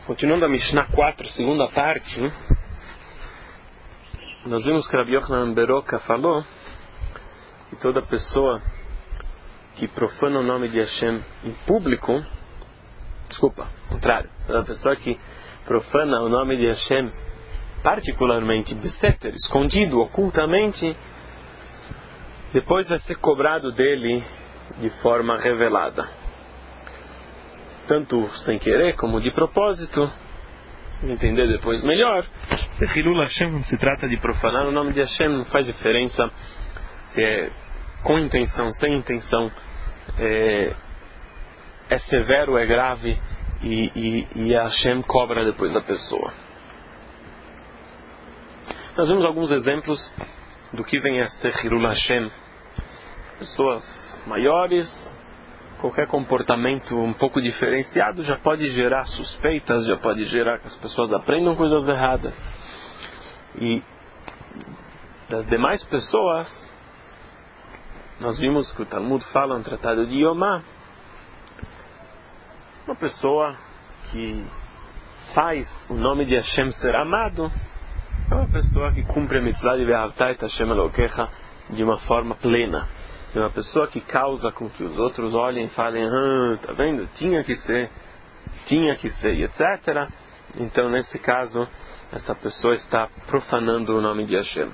Continuando a Mishnah 4, segunda parte, nós vimos que Rabbi Yochanan Beroka falou que toda pessoa que profana o nome de Hashem em público, toda pessoa que profana o nome de Hashem particularmente, beseter, escondido, ocultamente, depois vai ser cobrado dele de forma revelada, tanto sem querer como de propósito. Entender depois melhor. Hilul Hashem, se trata de profanar o nome de Hashem, não faz diferença se é com intenção, sem intenção, é severo, é grave, e Hashem cobra depois da pessoa. Nós vemos alguns exemplos do que vem a ser Hilul Hashem. Pessoas maiores, qualquer comportamento um pouco diferenciado já pode gerar suspeitas, já pode gerar que as pessoas aprendam coisas erradas. E das demais pessoas, nós vimos que o Talmud fala no Tratado de Yomá, uma pessoa que faz o nome de Hashem ser amado é uma pessoa que cumpre a mitzvah de Ve'ahavta et Hashem Elokecha de uma forma plena. É uma pessoa que causa com que os outros olhem e falem, tá vendo? Tinha que ser, e etc. Então, nesse caso, essa pessoa está profanando o nome de Hashem.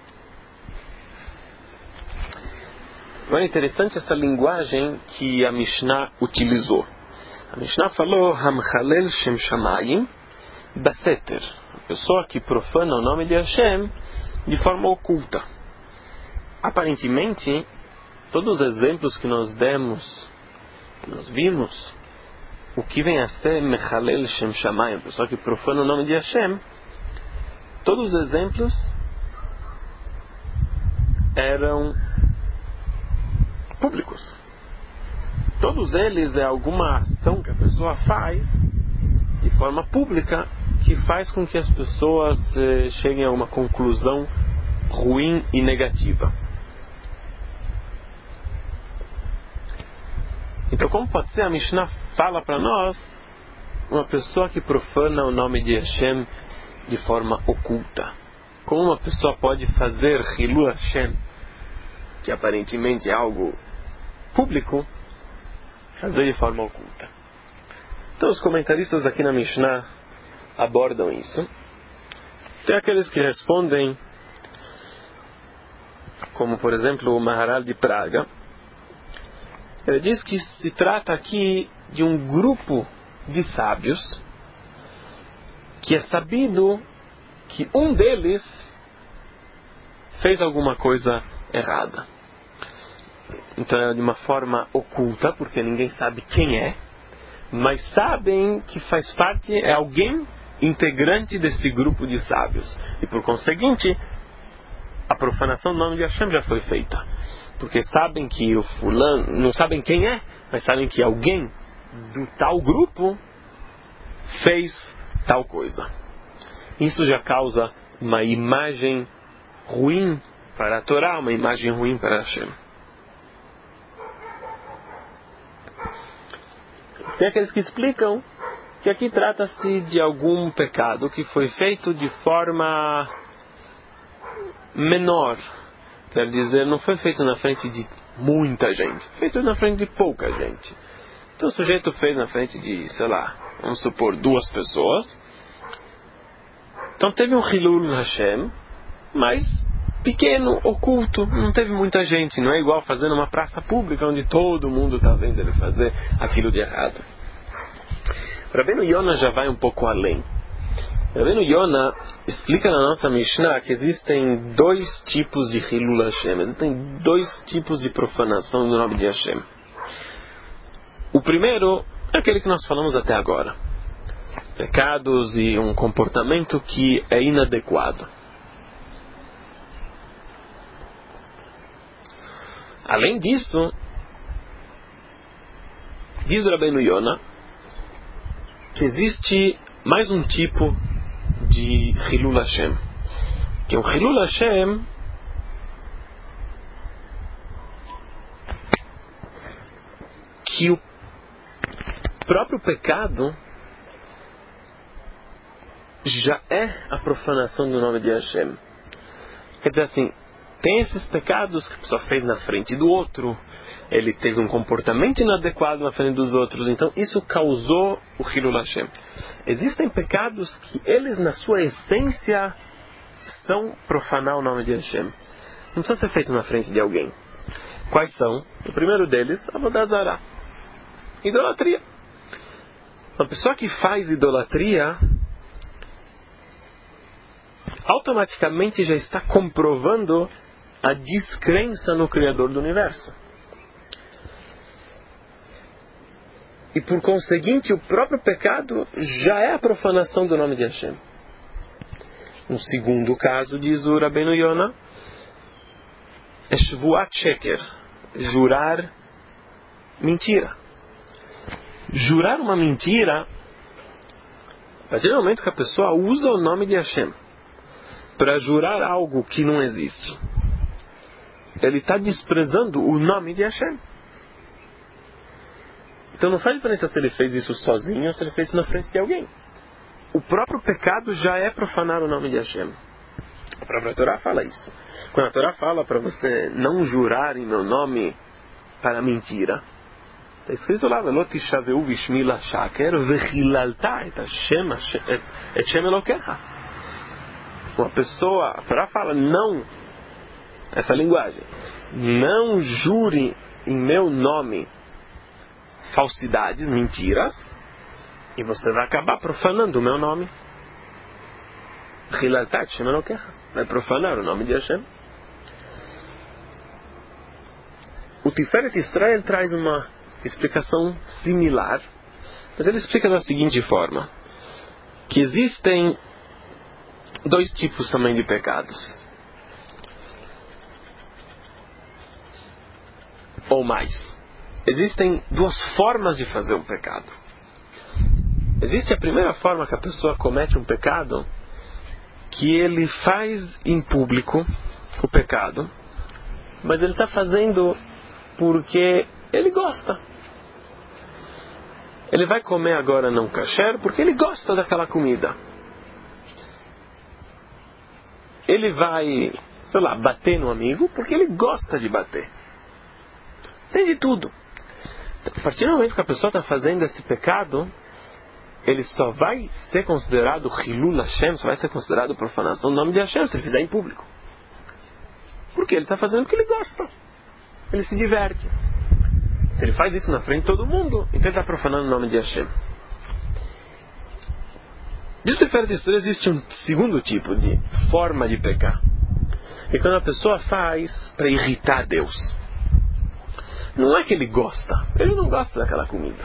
Agora é interessante essa linguagem que a Mishnah utilizou. A Mishnah falou, Hamchalel Shem Shamayim Baseter. A pessoa que profana o nome de Hashem de forma oculta. Aparentemente, todos os exemplos que nós demos, que nós vimos, o que vem a ser Mechalel Shem Shamayim, a pessoa que profana o nome de Hashem, todos os exemplos eram públicos. Todos eles é alguma ação que a pessoa faz de forma pública que faz com que as pessoas cheguem a uma conclusão ruim e negativa. Então, como pode ser? A Mishnah fala para nós uma pessoa que profana o nome de Hashem de forma oculta. Como uma pessoa pode fazer Hilul Hashem, que aparentemente é algo público, fazer de forma oculta? Então, os comentaristas aqui na Mishnah abordam isso. Tem aqueles que respondem, como por exemplo o Maharal de Praga. Ele diz que se trata aqui de um grupo de sábios que é sabido que um deles fez alguma coisa errada. Então é de uma forma oculta, porque ninguém sabe quem é, mas sabem que faz parte, é alguém integrante desse grupo de sábios. E por conseguinte, a profanação do nome de Hashem já foi feita. Porque sabem que o fulano, não sabem quem é, mas sabem que alguém do tal grupo fez tal coisa. Isso já causa uma imagem ruim para a Torá, uma imagem ruim para Hashem. Tem aqueles que explicam que aqui trata-se de algum pecado que foi feito de forma menor. Quer dizer, não foi feito na frente de muita gente, feito na frente de pouca gente. Então o sujeito fez na frente de, vamos supor, 2 pessoas. Então teve um Hilul Hashem, mas pequeno, oculto, não teve muita gente. Não é igual fazer numa praça pública onde todo mundo está vendo ele fazer aquilo de errado. Rabbeinu Yonah já vai um pouco além. Rabbeinu Yonah explica na nossa Mishnah que existem 2 tipos de Hilul Hashem, existem 2 tipos de profanação do nome de Hashem. O primeiro é aquele que nós falamos até agora: pecados e um comportamento que é inadequado. Além disso, diz Rabbeinu Yonah que existe mais um tipo de Hilul Hashem, que é um Hilul Hashem que o próprio pecado já é a profanação do nome de Hashem. Quer dizer assim, tem esses pecados que a pessoa fez na frente do outro, ele teve um comportamento inadequado na frente dos outros, então isso causou o Hilul Hashem. Existem pecados que eles na sua essência são profanar o nome de Hashem. Não precisa ser feito na frente de alguém. Quais são? O primeiro deles, Avodah Zarah, idolatria. Uma pessoa que faz idolatria automaticamente já está comprovando a descrença no Criador do Universo. E por conseguinte, o próprio pecado já é a profanação do nome de Hashem. Um segundo caso, diz o Rabbeinu Yonah, é Shvuat Sheker, jurar mentira. Jurar uma mentira, a partir do momento que a pessoa usa o nome de Hashem para jurar algo que não existe, ele está desprezando o nome de Hashem. Então não faz diferença se ele fez isso sozinho ou se ele fez isso na frente de alguém. O próprio pecado já é profanar o nome de Hashem. A própria Torá fala isso. Quando a Torá fala para você não jurar em meu nome para mentira, está escrito lá, Velo tishaveu bishmi lashaker vechilalta et Hashem Elokecha. Uma pessoa, a Torá fala, não, essa linguagem, não jure em meu nome falsidades, mentiras, e você vai acabar profanando o meu nome. Hilalta et Hashem Elokecha, vai profanar o nome de Hashem. O Tiferet Israel traz uma explicação similar, mas ele explica da seguinte forma, que existem dois tipos também de pecados, ou mais. Existem duas formas de fazer um pecado. Existe a primeira forma que a pessoa comete um pecado, que ele faz em público o pecado, mas ele está fazendo porque ele gosta. Ele vai comer agora não kasher porque ele gosta daquela comida. Ele vai, sei lá, bater no amigo porque ele gosta de bater. Tem de tudo. A partir do momento que a pessoa está fazendo esse pecado, ele só vai ser considerado Hilul Hashem, só vai ser considerado profanação do nome de Hashem se ele fizer em público. Porque ele está fazendo o que ele gosta. Ele se diverte. Se ele faz isso na frente de todo mundo, então ele está profanando o nome de Hashem. De Tiferet Israel existe um segundo tipo de forma de pecar. É quando a pessoa faz para irritar Deus. Não é que ele gosta. Ele não gosta daquela comida.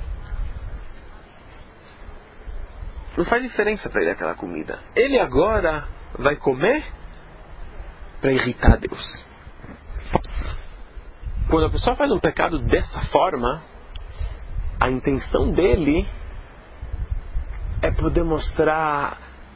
Não faz diferença para ele aquela comida. Ele agora vai comer para irritar Deus. Quando a pessoa faz um pecado dessa forma, a intenção dele é poder mostrar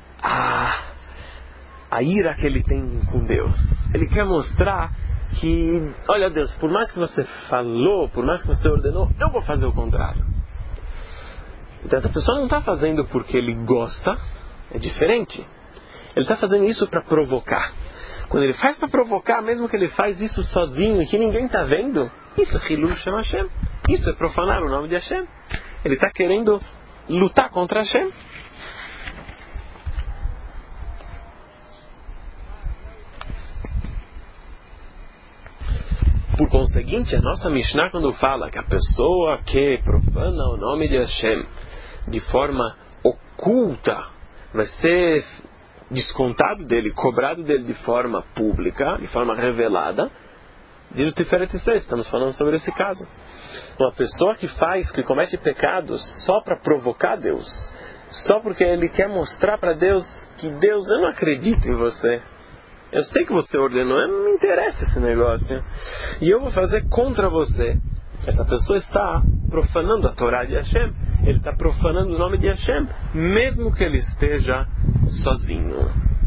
a ira que ele tem com Deus. Ele quer mostrar que, olha Deus, por mais que você falou, por mais que você ordenou, eu vou fazer o contrário. Então essa pessoa não está fazendo porque ele gosta, é diferente. Ele está fazendo isso para provocar. Quando ele faz para provocar, mesmo que ele faz isso sozinho e que ninguém está vendo, isso é Hilul Hashem. Isso é profanar o nome de Hashem. Ele está querendo lutar contra Hashem. Por conseguinte, a nossa Mishnah, quando fala que a pessoa que profana o nome de Hashem de forma oculta vai ser descontado dele, cobrado dele de forma pública, de forma revelada, diz o Tiferet Israel, estamos falando sobre esse caso. Uma pessoa que comete pecados só para provocar Deus, só porque ele quer mostrar para Deus que Deus, eu não acredito em você. Eu sei que você ordenou, não me interessa esse negócio. E eu vou fazer contra você. Essa pessoa está profanando a Torá de Hashem. Ele está profanando o nome de Hashem, mesmo que ele esteja sozinho.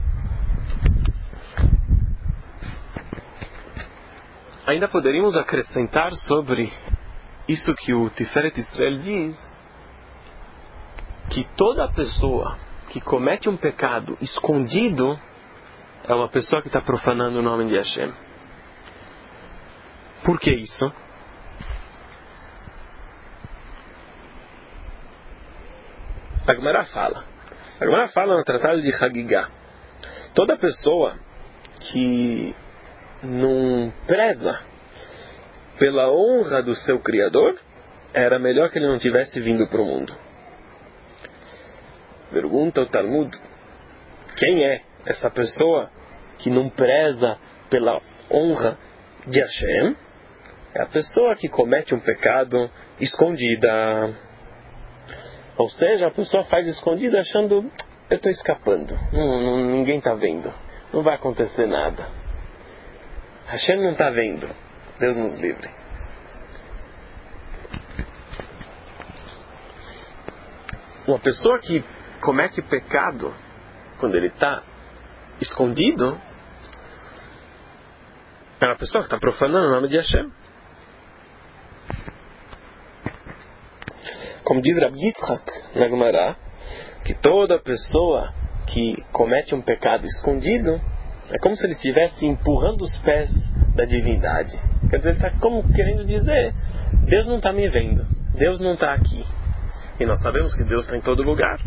Ainda poderíamos acrescentar sobre isso que o Tiferet Israel diz, que toda pessoa que comete um pecado escondido é uma pessoa que está profanando o nome de Hashem. Por que isso? A Gemara fala no tratado de Hagigah. Toda pessoa que não preza pela honra do seu Criador, era melhor que ele não tivesse vindo para o mundo. Pergunta o Talmud: quem é essa pessoa que não preza pela honra de Hashem? É a pessoa que comete um pecado escondida. Ou seja, a pessoa faz escondido achando: eu estou escapando, ninguém está vendo, não vai acontecer nada. Hashem não está vendo, Deus nos livre. Uma pessoa que comete pecado quando ele está escondido é uma pessoa que está profanando o nome de Hashem. Como diz Rabbi Yitzhak na Gemara, que toda pessoa que comete um pecado escondido é como se ele estivesse empurrando os pés da divindade. Quer dizer, ele está como querendo dizer: Deus não está me vendo, Deus não está aqui. E nós sabemos que Deus está em todo lugar.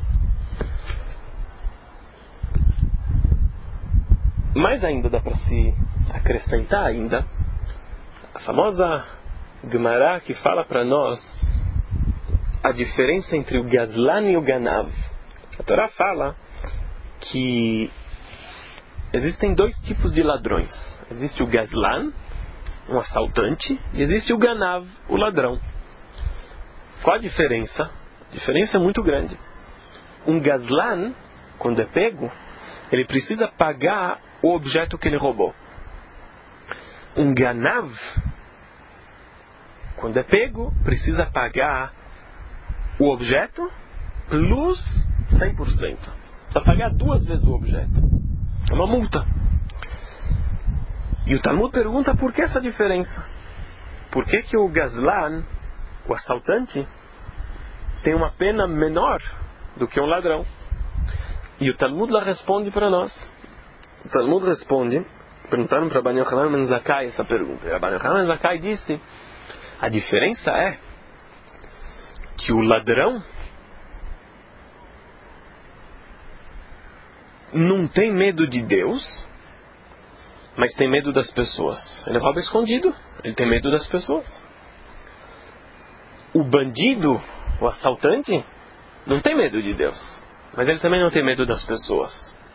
Mais ainda dá para se acrescentar ainda a famosa Gemara que fala para nós a diferença entre o Gazlan e o Ganav. A Torá fala que existem dois tipos de ladrões. Existe o Gazlan, um assaltante, e existe o Ganav, o ladrão. Qual a diferença? A diferença é muito grande. Um Gazlan, quando é pego, ele precisa pagar o objeto que ele roubou. Um Ganav, quando é pego, precisa pagar o objeto plus 100%. Precisa pagar 2 vezes o objeto. É uma multa. E o Talmud pergunta por que essa diferença. Por que o Gazlan, o assaltante, tem uma pena menor do que um ladrão? E o Talmud lá responde para nós. O Talmud responde, perguntaram para Rabbi Yochanan ben Zakkai essa pergunta. E Rabbi Yochanan ben Zakkai disse: a diferença é que o ladrão não tem medo de Deus, mas tem medo das pessoas. Ele rouba escondido, ele tem medo das pessoas. O bandido, o assaltante, não tem medo de Deus, mas ele também não tem medo das pessoas.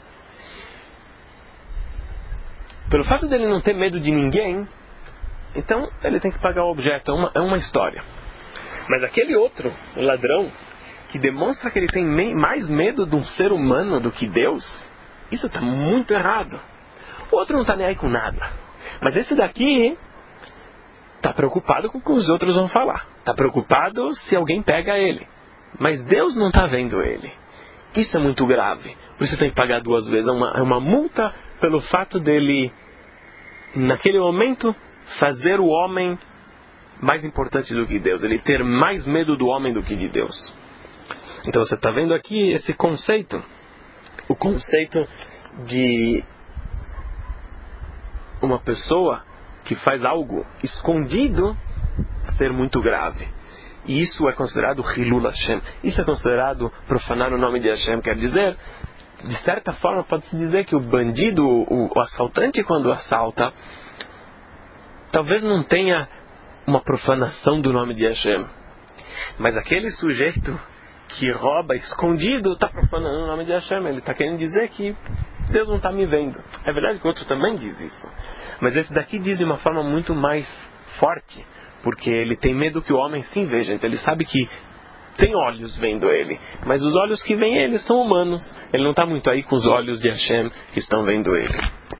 Pelo fato dele não ter medo de ninguém, então ele tem que pagar o objeto. É uma história. Mas aquele outro, o ladrão, que demonstra que ele tem mais medo de um ser humano do que Deus, isso está muito errado. O outro não está nem aí com nada. Mas esse daqui está preocupado com o que os outros vão falar. Está preocupado se alguém pega ele. Mas Deus não está vendo ele. Isso é muito grave. Por isso tem que pagar 2 vezes. É uma multa pelo fato dele, naquele momento, fazer o homem mais importante do que Deus. Ele ter mais medo do homem do que de Deus. Então você está vendo aqui esse conceito. O conceito de uma pessoa que faz algo escondido ser muito grave. E isso é considerado Hilul Hashem. Isso é considerado profanar o nome de Hashem. Quer dizer, de certa forma pode-se dizer que o bandido, o assaltante, quando assalta, talvez não tenha uma profanação do nome de Hashem. Mas aquele sujeito que rouba escondido está profanando o nome de Hashem. Ele está querendo dizer que Deus não está me vendo. É verdade que o outro também diz isso. Mas esse daqui diz de uma forma muito mais forte, porque ele tem medo que o homem sim veja. Então ele sabe que tem olhos vendo ele, mas os olhos que veem ele são humanos. Ele não está muito aí com os olhos de Hashem que estão vendo ele.